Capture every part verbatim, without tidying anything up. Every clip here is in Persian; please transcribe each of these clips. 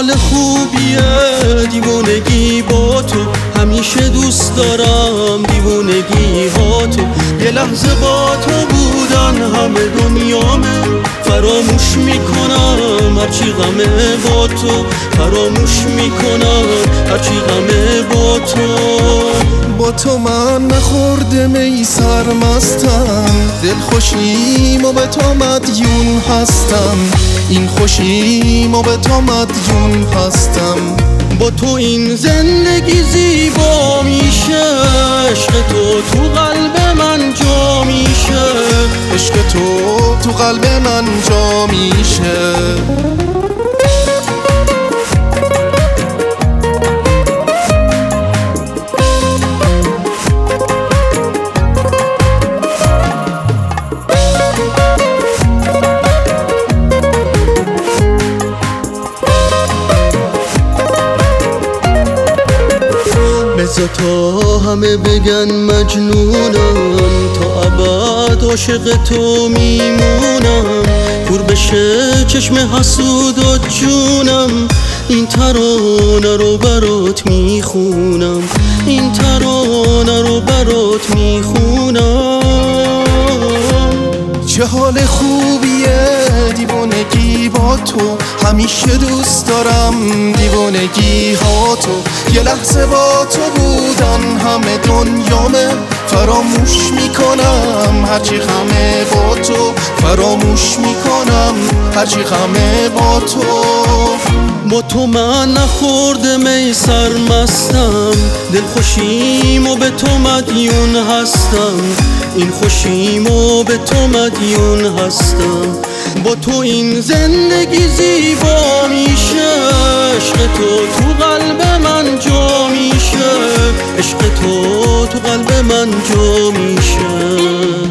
حال خوبیه دیوونگی با تو، همیشه دوست دارم دیوونگی ها تو. یه لحظه با تو بودن همه دنیامه، فراموش میکنم هرچی غمه با تو، فراموش میکنم هرچی غمه با تو. با تو من نخورده می سرمستم، دل خوشیم و به تو مدیون هستم، این خوشیم و به تو مدیون هستم. با تو این زندگی زیبا میشه، عشق تو تو قلب من جا میشه، عشق تو تو قلب من جا میشه. بذار تا همه بگن مجنونم، تا ابد عاشق تو میمونم. کور بشه چشم حسود و جونم، این ترانه رو برات میخونم، این ترانه رو برات میخونم. چه حال خوبیه دیوانگی با تو، همیشه دوست دارم دیوانگی ها تو. یه لحظه با تو بودن همه دنیامه، فراموش میکنم هرچی غمه با تو، فراموش میکنم هرچی غمه با تو. با تو من نخورده می سرمستم، دل خوشیم و به تو مدیون هستم، این خوشیم و به تو مدیون هستم. با تو این زندگی زیبا میشه، عشق تو تو قلب من جا میشه، عشق تو تو قلب من جا میشه.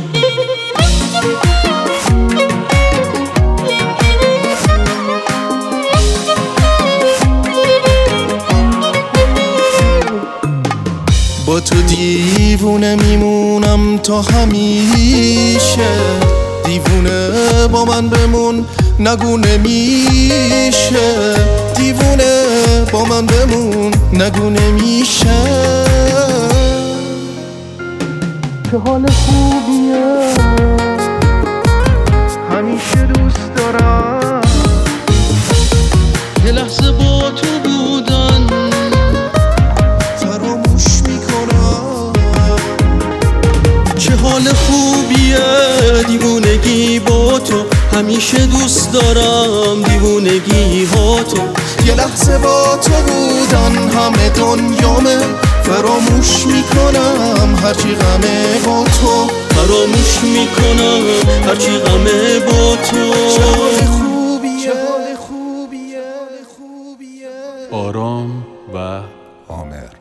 با تو دیوونه میمونم تا همیشه، دیوونه با من بمون نگو نمیشه، دیوونه با من بمون نگو نمیشه. چه حال خوبیه همیشه دوست دارم یه لحظه با تو بودن، فراموش میکنم. چه حال خوبیه دیوونگی با تو، همیشه دوست دارم دیوونگی ها تو. یه لحظه با تو بودن همه دنیامه، فراموش میکنم هرچی غمه با تو، فراموش میکنم هرچی غمه با تو. چه حال خوبیه، چه حال خوبیه. آرام و عامر.